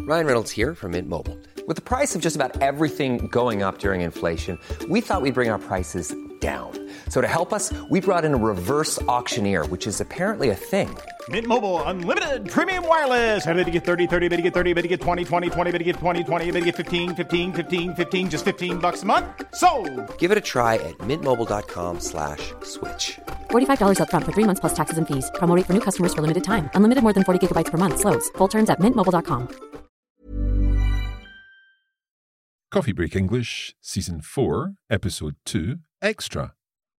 Ryan Reynolds here from Mint Mobile. With the price of just about everything going up during inflation, we thought we'd bring our prices down. So to help us, we brought in a reverse auctioneer, which is apparently a thing. Mint Mobile Unlimited Premium Wireless. How to get 30, 30, bit to get 30, bit to get 20, 20, 20, bit to get 20, 20, bit to get 15, 15, 15, 15, just $15 a month? Sold! Give it a try at mintmobile.com/switch. $45 up front for 3 months plus taxes and fees. Promo rate for new customers for limited time. Unlimited more than 40 gigabytes per month. Slows full terms at mintmobile.com. Coffee Break English, Season 4, Episode 2, Extra.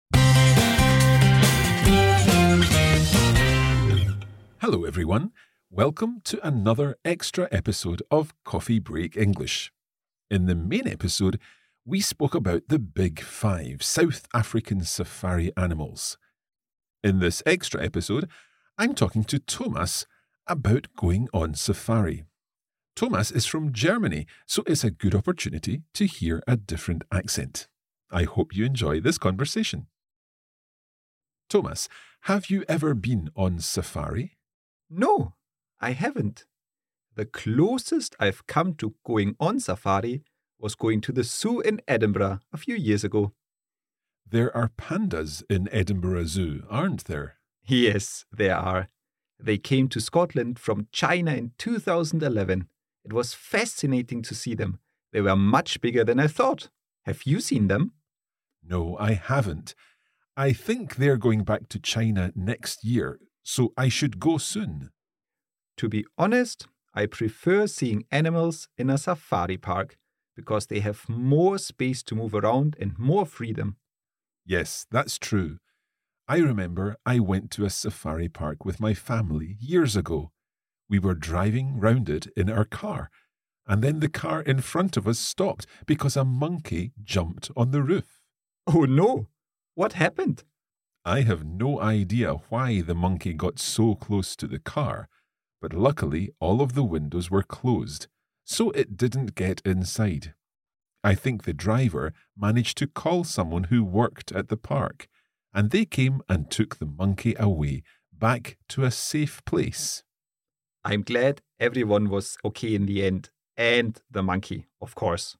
Hello everyone, welcome to another extra episode of Coffee Break English. In the main episode, we spoke about the Big Five South African safari animals. In this extra episode, I'm talking to Thomas about going on safari. Thomas is from Germany, so it's a good opportunity to hear a different accent. I hope you enjoy this conversation. Thomas, have you ever been on safari? No, I haven't. The closest I've come to going on safari was going to the zoo in Edinburgh a few years ago. There are pandas in Edinburgh Zoo, aren't there? Yes, there are. They came to Scotland from China in 2011. It was fascinating to see them. They were much bigger than I thought. Have you seen them? No, I haven't. I think they're going back to China next year, so I should go soon. To be honest, I prefer seeing animals in a safari park because they have more space to move around and more freedom. Yes, that's true. I remember I went to a safari park with my family years ago. We were driving round it in our car, and then the car in front of us stopped because a monkey jumped on the roof. Oh no! What happened? I have no idea why the monkey got so close to the car, but luckily all of the windows were closed, so it didn't get inside. I think the driver managed to call someone who worked at the park, and they came and took the monkey away, back to a safe place. I'm glad everyone was okay in the end, and the monkey, of course.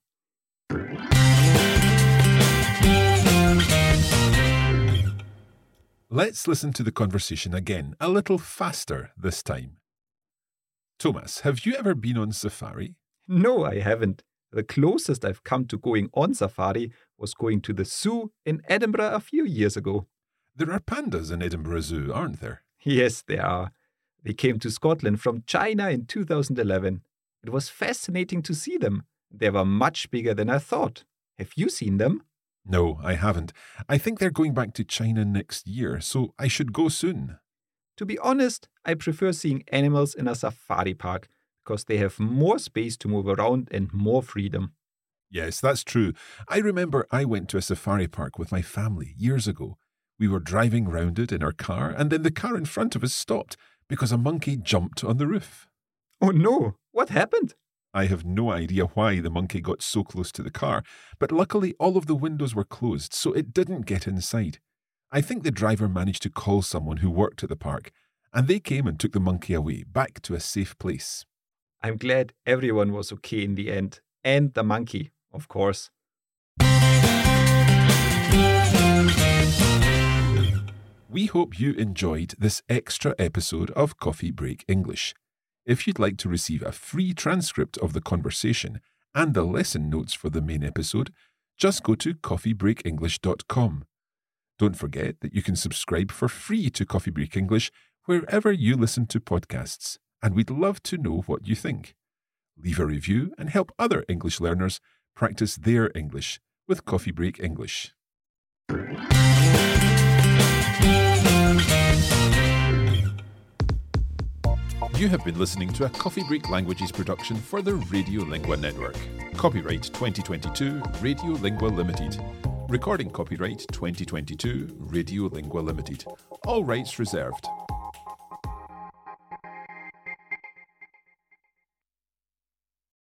Let's listen to the conversation again, a little faster this time. Thomas, have you ever been on safari? No, I haven't. The closest I've come to going on safari was going to the zoo in Edinburgh a few years ago. There are pandas in Edinburgh Zoo, aren't there? Yes, there are. They came to Scotland from China in 2011. It was fascinating to see them. They were much bigger than I thought. Have you seen them? No, I haven't. I think they're going back to China next year, so I should go soon. To be honest, I prefer seeing animals in a safari park because they have more space to move around and more freedom. Yes, that's true. I remember I went to a safari park with my family years ago. We were driving round it in our car, and then the car in front of us stopped because a monkey jumped on the roof. Oh no! What happened? I have no idea why the monkey got so close to the car, but luckily all of the windows were closed, so it didn't get inside. I think the driver managed to call someone who worked at the park, and they came and took the monkey away, back to a safe place. I'm glad everyone was okay in the end, and the monkey, of course. We hope you enjoyed this extra episode of Coffee Break English. If you'd like to receive a free transcript of the conversation and the lesson notes for the main episode, just go to coffeebreakenglish.com. Don't forget that you can subscribe for free to Coffee Break English wherever you listen to podcasts, and we'd love to know what you think. Leave a review and help other English learners practice their English with Coffee Break English. You have been listening to a Coffee Break Languages production for the Radiolingua Network. Copyright 2022 Radiolingua Limited. Recording copyright 2022 Radiolingua Limited. All rights reserved.